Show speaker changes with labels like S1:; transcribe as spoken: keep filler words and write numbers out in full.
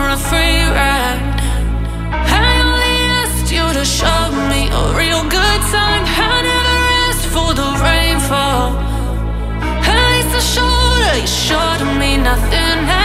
S1: a free ride. I only asked you to show me a real good time. I never asked for the rainfall. At least I showed her you showed me nothing else.